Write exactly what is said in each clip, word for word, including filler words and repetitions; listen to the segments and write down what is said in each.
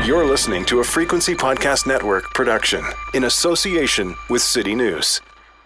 You're listening to a Frequency Podcast Network production in association with City News.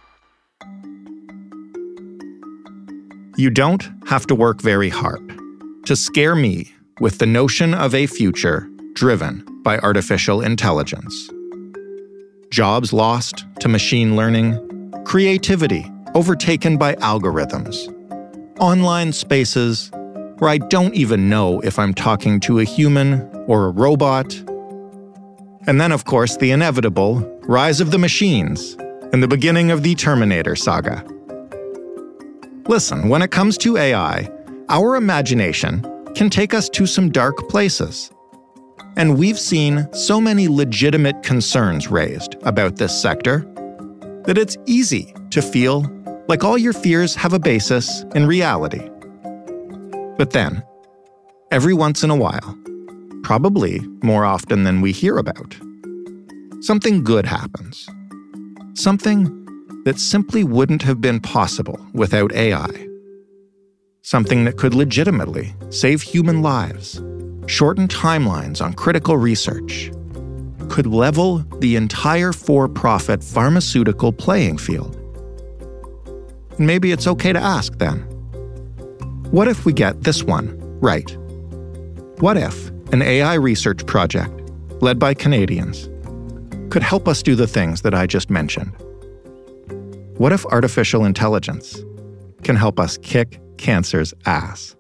You don't have to work very hard to scare me with the notion of a future driven by artificial intelligence. Jobs lost to machine learning, creativity overtaken by algorithms, online spaces where I don't even know if I'm talking to a human or a robot. And then, of course, the inevitable rise of the machines and the beginning of the Terminator saga. Listen, when it comes to A I, our imagination can take us to some dark places. And we've seen so many legitimate concerns raised about this sector that it's easy to feel like all your fears have a basis in reality. But then, every once in a while, probably more often than we hear about, something good happens. Something that simply wouldn't have been possible without A I. Something that could legitimately save human lives, shorten timelines on critical research, could level the entire for-profit pharmaceutical playing field. And maybe it's okay to ask then, what if we get this one right? What if an A I research project led by Canadians could help us do the things that I just mentioned? What if artificial intelligence can help us kick cancer's ass?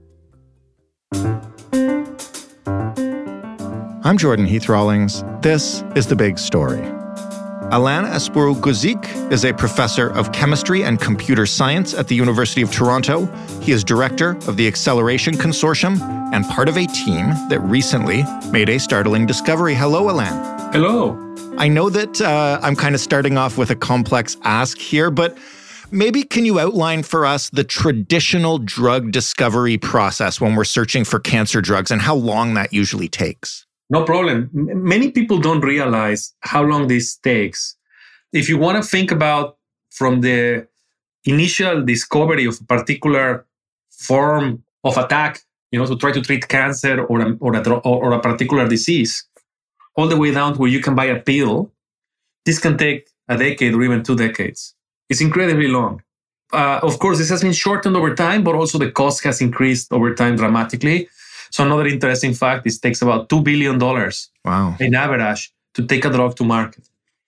I'm Jordan Heath Rawlings. This is The Big Story. Alain Espérou-Gouzic is a professor of chemistry and computer science at the University of Toronto. He is director of the Acceleration Consortium and part of a team that recently made a startling discovery. Hello, Alain. Hello. I know that uh, I'm kind of starting off with a complex ask here, but maybe can you outline for us the traditional drug discovery process when we're searching for cancer drugs and how long that usually takes? No problem. M- many people don't realize how long this takes. If you want to think about from the initial discovery of a particular form of attack, you know, to try to treat cancer or a, or a, or a particular disease, all the way down to where you can buy a pill, this can take a decade or even two decades. It's incredibly long. Uh, of course, this has been shortened over time, but also the cost has increased over time dramatically. So another interesting fact is it takes about two billion dollars wow. in average to take a drug to market.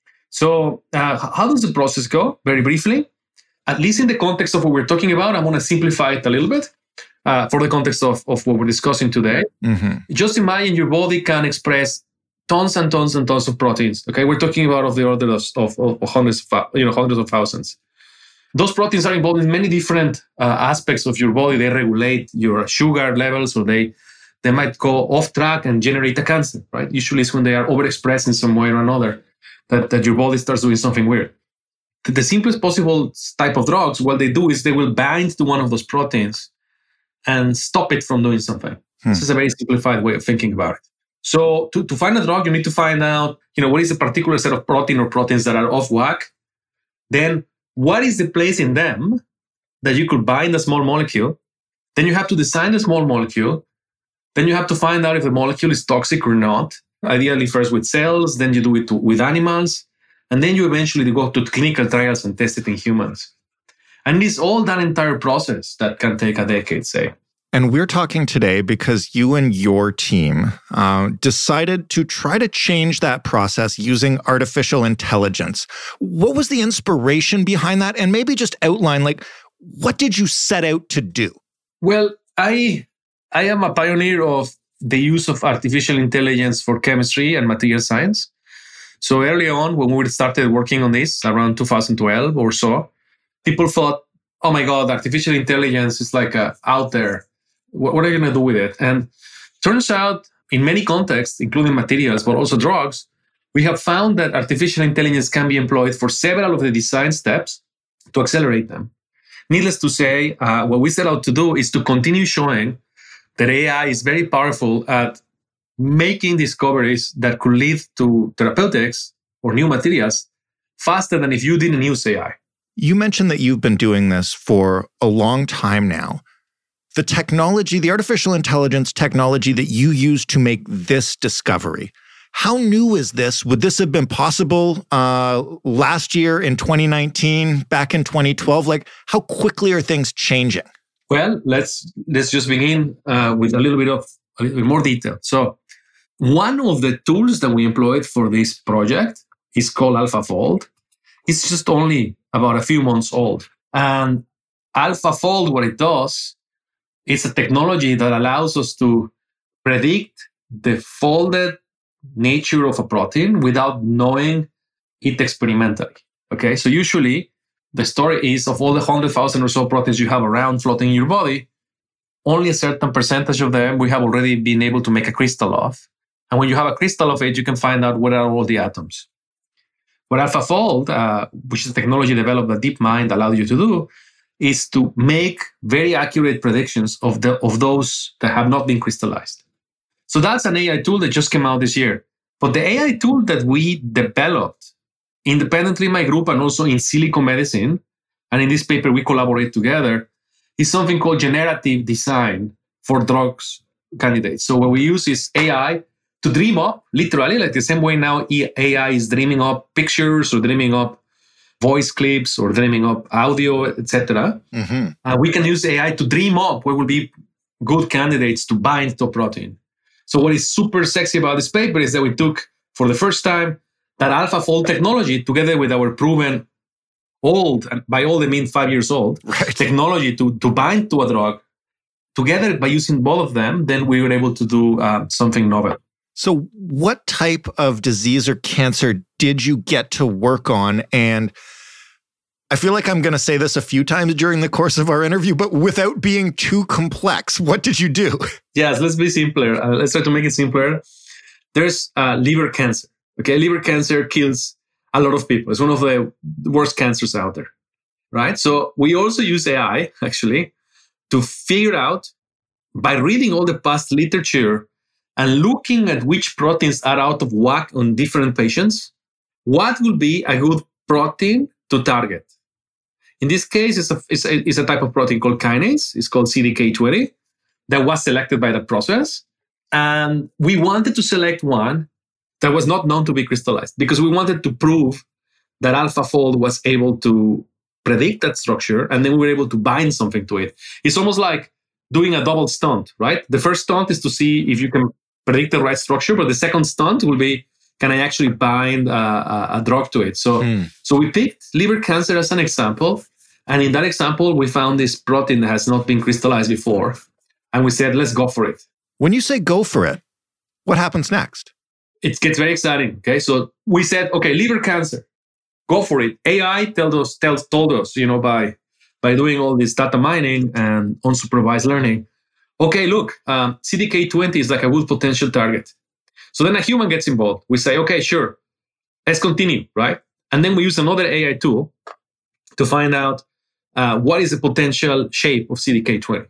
So uh, how does the process go? Very briefly, at least in the context of what we're talking about, I'm going to simplify it a little bit uh, for the context of, of what we're discussing today. Mm-hmm. Just imagine your body can express tons and tons and tons of proteins. Okay, we're talking about of the order of, of, of hundreds, of, you know, hundreds of thousands. Those proteins are involved in many different uh, aspects of your body. They regulate your sugar levels, or they they might go off track and generate a cancer. Right? Usually, it's when they are overexpressed in some way or another that, that your body starts doing something weird. The, the simplest possible type of drugs, what they do is they will bind to one of those proteins and stop it from doing something. Hmm. This is a very simplified way of thinking about it. So to, to find a drug, you need to find out, you know, what is a particular set of protein or proteins that are off whack. Then what is the place in them that you could bind a small molecule? Then you have to design the small molecule. Then you have to find out if the molecule is toxic or not. Ideally first with cells, then you do it to, with animals. And then you eventually go to clinical trials and test it in humans. And it's all that entire process that can take a decade, say. And we're talking today because you and your team uh, decided to try to change that process using artificial intelligence. What was the inspiration behind that? And maybe just outline, like, what did you set out to do? Well, I I am a pioneer of the use of artificial intelligence for chemistry and material science. So early on, when we started working on this, around two thousand twelve or so, people thought, oh my God, artificial intelligence is like uh, out there. What are you going to do with it? And turns out, in many contexts, including materials, but also drugs, we have found that artificial intelligence can be employed for several of the design steps to accelerate them. Needless to say, uh, what we set out to do is to continue showing that A I is very powerful at making discoveries that could lead to therapeutics or new materials faster than if you didn't use A I. You mentioned that you've been doing this for a long time now. the technology, the artificial intelligence technology that you use to make this discovery, how new is this? Would this have been possible uh, last year in twenty nineteen, back in twenty twelve? Like, how quickly are things changing? Well, let's let's just begin uh, with a little bit of a little bit more detail. So, one of the tools that we employed for this project is called AlphaFold. It's just only about a few months old, and AlphaFold, what it does, it's a technology that allows us to predict the folded nature of a protein without knowing it experimentally. Okay, so usually the story is of all the one hundred thousand or so proteins you have around floating in your body, only a certain percentage of them we have already been able to make a crystal of. And when you have a crystal of it, you can find out what are all the atoms. What AlphaFold, uh, which is a technology developed that DeepMind allowed you to do, is to make very accurate predictions of the of those that have not been crystallized. So that's an A I tool that just came out this year. But the A I tool that we developed independently in my group and also in Silicon Medicine, and in this paper we collaborate together, is something called generative design for drugs candidates. So what we use is A I to dream up, literally, like the same way now A I is dreaming up pictures or dreaming up voice clips or dreaming up audio, et cetera. Mm-hmm. Uh, we can use A I to dream up what will be good candidates to bind to a protein. So what is super sexy about this paper is that we took, for the first time, that AlphaFold technology together with our proven old, and by old I mean five years old, right, technology to, to bind to a drug. Together, by using both of them, then we were able to do uh, something novel. So what type of disease or cancer did you get to work on? And I feel like I'm going to say this a few times during the course of our interview, but without being too complex, what did you do? Yes, let's be simpler. Uh, let's try to make it simpler. There's uh, liver cancer. Okay, liver cancer kills a lot of people. It's one of the worst cancers out there, right? So we also use A I, actually, to figure out, by reading all the past literature and looking at which proteins are out of whack on different patients, what will be a good protein to target. In this case, it's a, it's, a, it's a type of protein called kinase. It's called C D K twenty that was selected by that process. And we wanted to select one that was not known to be crystallized because we wanted to prove that AlphaFold was able to predict that structure, and then we were able to bind something to it. It's almost like doing a double stunt, right? The first stunt is to see if you can predict the right structure, but the second stunt will be, can I actually bind uh, a, a drug to it? So, hmm. so we picked liver cancer as an example. And in that example, we found this protein that has not been crystallized before. And we said, let's go for it. When you say go for it, what happens next? It gets very exciting. Okay. So we said, okay, liver cancer, go for it. A I told us, tells, told us, you know, by, by doing all this data mining and unsupervised learning, okay, look, um, C D K twenty is like a good potential target. So then a human gets involved. We say, okay, sure, let's continue, right? And then we use another A I tool to find out uh, what is the potential shape of C D K twenty.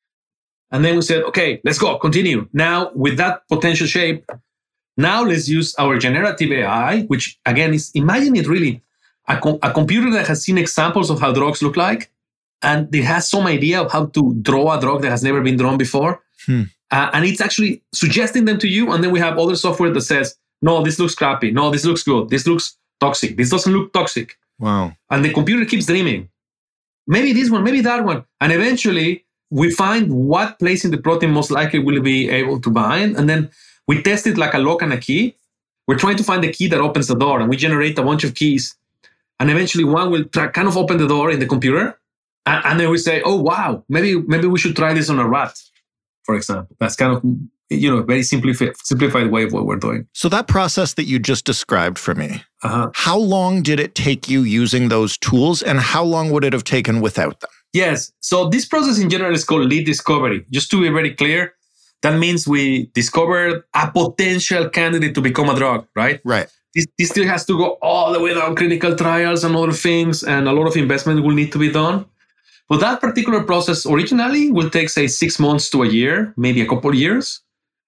And then we said, okay, let's go, continue. Now, with that potential shape, now let's use our generative A I, which again is, imagine it really, a, com- a computer that has seen examples of how drugs look like, and it has some idea of how to draw a drug that has never been drawn before. Hmm. Uh, and it's actually suggesting them to you. And then we have other software that says, no, this looks crappy. No, this looks good. This looks toxic. This doesn't look toxic. Wow. And the computer keeps dreaming. Maybe this one, maybe that one. And eventually we find what place in the protein most likely will be able to bind. And then we test it like a lock and a key. We're trying to find the key that opens the door. And we generate a bunch of keys. And eventually one will try, kind of open the door in the computer. And, and then we say, oh, wow, maybe maybe we should try this on a rat, for example. That's kind of, you know, a very simplified, simplified way of what we're doing. So that process that you just described for me, uh-huh. how long did it take you using those tools, and how long would it have taken without them? Yes. So this process in general is called lead discovery. Just to be very clear, that means we discovered a potential candidate to become a drug, right? Right. This, this still has to go all the way down clinical trials and other things, and a lot of investment will need to be done. But that particular process originally will take, say, six months to a year, maybe a couple of years.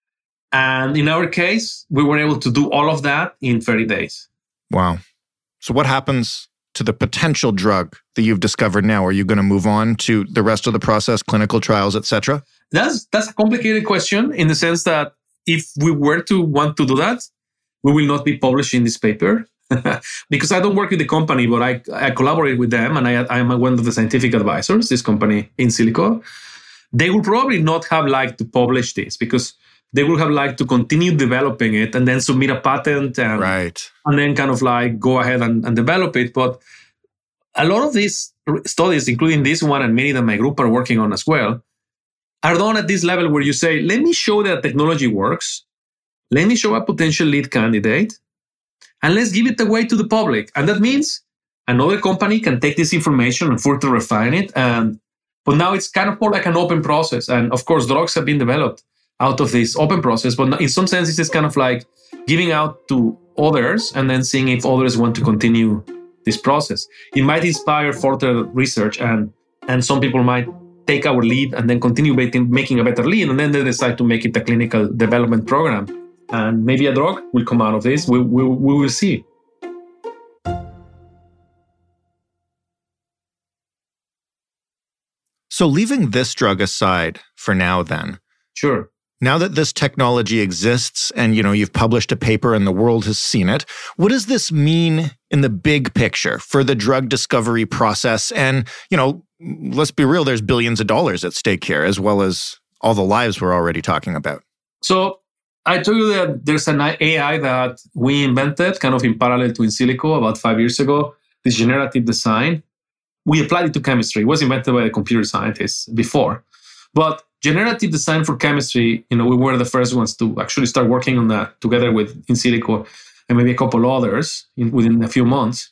And in our case, we were able to do all of that in thirty days. Wow. So what happens to the potential drug that you've discovered now? Are you going to move on to the rest of the process, clinical trials, et cetera? That's that's a complicated question in the sense that if we were to want to do that, we will not be publishing this paper because I don't work with the company, but I, I collaborate with them and I, I am one of the scientific advisors, this company InSilico. They will probably not have liked to publish this because they will have liked to continue developing it and then submit a patent and, right. and then kind of like go ahead and, and develop it. But a lot of these studies, including this one and many that my group are working on as well, are done at this level where you say, let me show that technology works. Let me show a potential lead candidate and let's give it away to the public. And that means another company can take this information and further refine it. And but now it's kind of more like an open process. And of course, drugs have been developed out of this open process. But in some sense, it's just kind of like giving out to others and then seeing if others want to continue this process. It might inspire further research and, and some people might take our lead and then continue making a better lead. And then they decide to make it a clinical development program. And maybe a drug will come out of this. We, we, we will see. So leaving this drug aside for now then. Sure. Now that this technology exists and, you know, you've published a paper and the world has seen it, what does this mean in the big picture for the drug discovery process? And, you know, let's be real, there's billions of dollars at stake here, as well as all the lives we're already talking about. So I told you that there's an A I that we invented kind of in parallel to InSilico about five years ago, this generative design. We applied it to chemistry. It was invented by the computer scientists before. But generative design for chemistry, you know, we were the first ones to actually start working on that together with InSilico and maybe a couple others in, within a few months.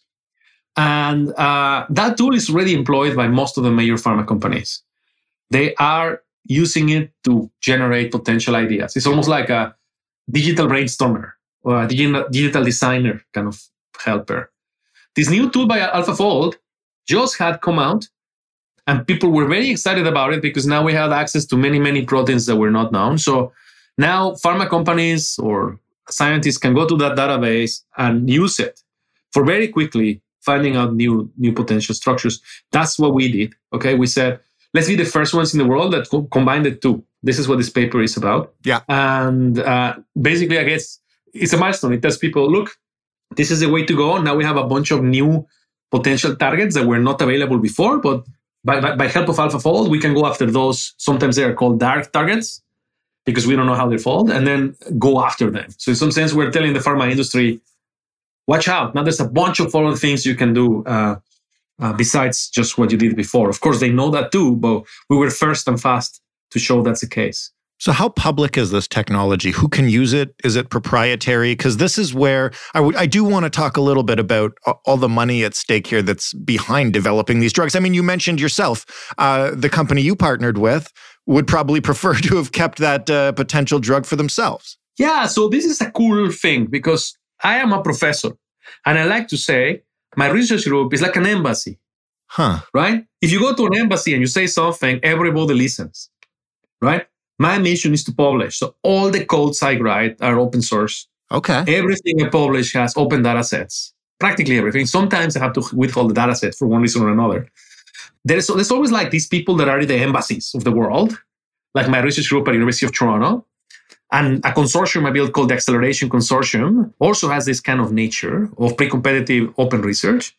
And uh, that tool is already employed by most of the major pharma companies. They are using it to generate potential ideas. It's almost like a digital brainstormer or a digital designer kind of helper. This new tool by AlphaFold just had come out, and people were very excited about it because now we had access to many, many proteins that were not known. So now pharma companies or scientists can go to that database and use it for very quickly finding out new, new potential structures. That's what we did. Okay, we said, let's be the first ones in the world that co- combine the two. This is what this paper is about. Yeah. And uh, basically, I guess it's a milestone. It tells people, look, this is the way to go. Now we have a bunch of new potential targets that were not available before, but by, by, by help of AlphaFold, we can go after those. Sometimes they are called dark targets because we don't know how they fold, and then go after them. So in some sense, we're telling the pharma industry, watch out. Now there's a bunch of other things you can do uh, uh, besides just what you did before. Of course, they know that too, but we were first and fast to show that's the case. So how public is this technology? Who can use it? Is it proprietary? Because this is where I, w- I do want to talk a little bit about all the money at stake here that's behind developing these drugs. I mean, you mentioned yourself, uh, the company you partnered with would probably prefer to have kept that uh, potential drug for themselves. Yeah, so this is a cool thing because I am a professor and I like to say my research group is like an embassy. Huh. Right? If you go to an embassy and you say something, everybody listens. Right? My mission is to publish. So all the codes I write are open source. Okay. Everything I publish has open data sets. Practically everything. Sometimes I have to withhold the data set for one reason or another. There's, there's always like these people that are in the embassies of the world, like my research group at the University of Toronto. And a consortium I built called the Acceleration Consortium also has this kind of nature of pre-competitive open research.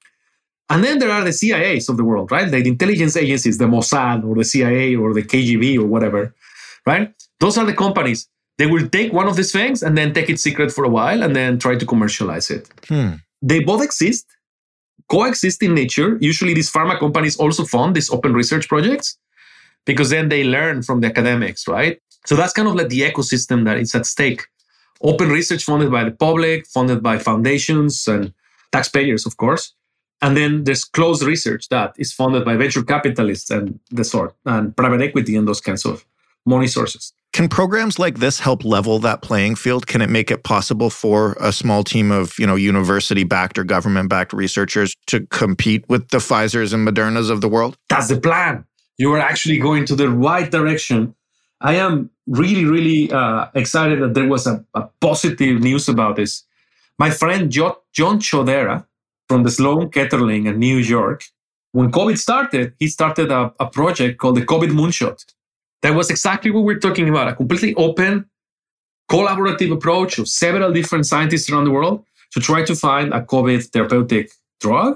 And then there are the C I As of the world, right? The intelligence agencies, the Mossad or the C I A or the K G B or whatever, right? Those are the companies. They will take one of these things and then take it secret for a while and then try to commercialize it. Hmm. They both exist, coexist in nature. Usually these pharma companies also fund these open research projects because then they learn from the academics, right? So that's kind of like the ecosystem that is at stake. Open research funded by the public, funded by foundations and taxpayers, of course. And then there's closed research that is funded by venture capitalists and the sort, and private equity and those kinds of money sources. Can programs like this help level that playing field? Can it make it possible for a small team of, you know, university-backed or government-backed researchers to compete with the Pfizers and Modernas of the world? That's the plan. You are actually going to the right direction. I am really, really uh, excited that there was a, a positive news about this. My friend jo- John Chodera from the Sloan Kettering in New York. When COVID started, he started a, a project called the COVID Moonshot. That was exactly what we're talking about, a completely open, collaborative approach of several different scientists around the world to try to find a COVID therapeutic drug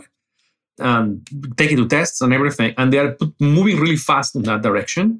and take it to tests and everything. And they are moving really fast in that direction.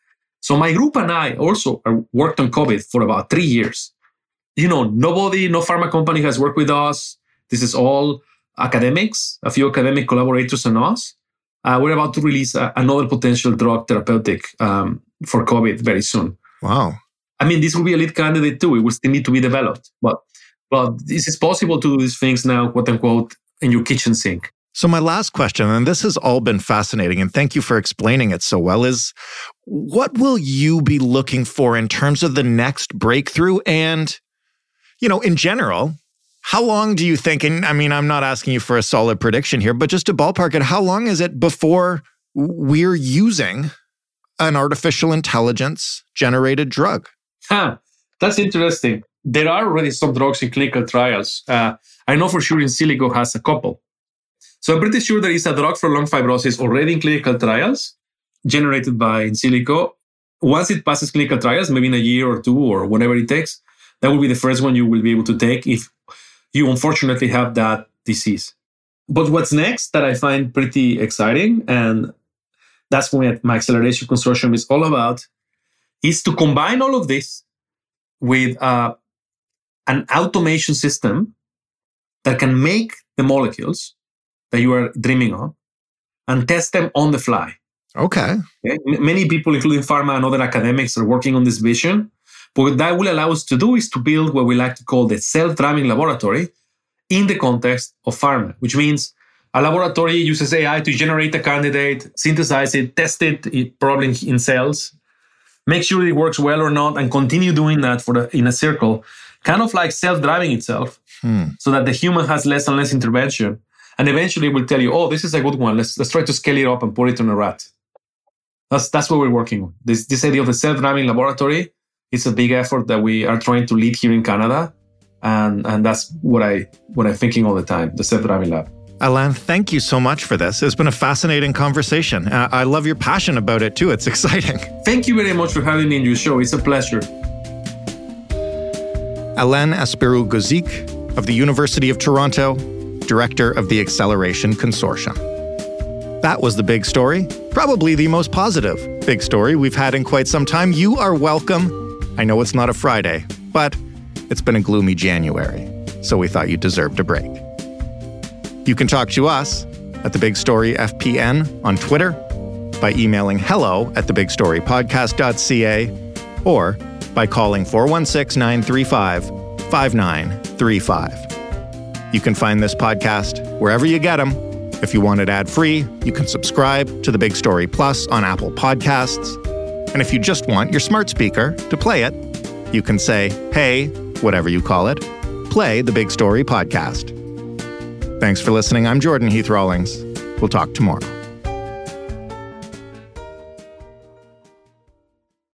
So my group and I also worked on COVID for about three years. You know, nobody, no pharma company has worked with us. This is all academics, a few academic collaborators and us. Uh, we're about to release a, another potential drug therapeutic um, for COVID very soon. Wow. I mean, this will be a lead candidate too. It will still need to be developed. But, but this is possible to do these things now, quote unquote, in your kitchen sink. So my last question, and this has all been fascinating, and thank you for explaining it so well, is what will you be looking for in terms of the next breakthrough? And, you know, in general, how long do you think, and I mean, I'm not asking you for a solid prediction here, but just to ballpark it, how long is it before we're using an artificial intelligence generated drug? Huh, that's interesting. There are already some drugs in clinical trials. Uh, I know for sure Insilico has a couple. So I'm pretty sure there is a drug for lung fibrosis already in clinical trials generated by Insilico. Once it passes clinical trials, maybe in a year or two or whatever it takes, that will be the first one you will be able to take if you unfortunately have that disease. But what's next that I find pretty exciting, and that's what my acceleration consortium is all about, is to combine all of this with uh, an automation system that can make the molecules that you are dreaming of and test them on the fly. Okay. okay. M- many people, including pharma and other academics, are working on this vision. But what that will allow us to do is to build what we like to call the self-driving laboratory in the context of pharma, which means a laboratory uses A I to generate a candidate, synthesize it, test it, it probably in cells, make sure it works well or not, and continue doing that for the, in a circle, kind of like self-driving itself, hmm. so that the human has less and less intervention. And eventually it will tell you, oh, this is a good one. Let's let's try to scale it up and put it on a rat. That's that's what we're working on. This this idea of the self-driving laboratory is a big effort that we are trying to lead here in Canada. And and that's what I what I'm thinking all the time, the self-driving lab. Alain, thank you so much for this. It's been a fascinating conversation. Uh, I love your passion about it too. It's exciting. Thank you very much for having me in your show. It's a pleasure. Alain Espérou-Gouzik of the University of Toronto, Director of the Acceleration Consortium. That was the big story, probably the most positive big story we've had in quite some time. You are welcome. I know it's not a Friday, but it's been a gloomy January, so we thought you deserved a break. You can talk to us at The Big Story F P N on Twitter, by emailing hello at the big story podcast dot c a, or by calling four one six, nine three five, five nine three five. You can find this podcast wherever you get them. If you want it ad-free, you can subscribe to The Big Story Plus on Apple Podcasts. And if you just want your smart speaker to play it, you can say, hey, whatever you call it, play The Big Story Podcast. Thanks for listening. I'm Jordan Heath Rawlings. We'll talk tomorrow.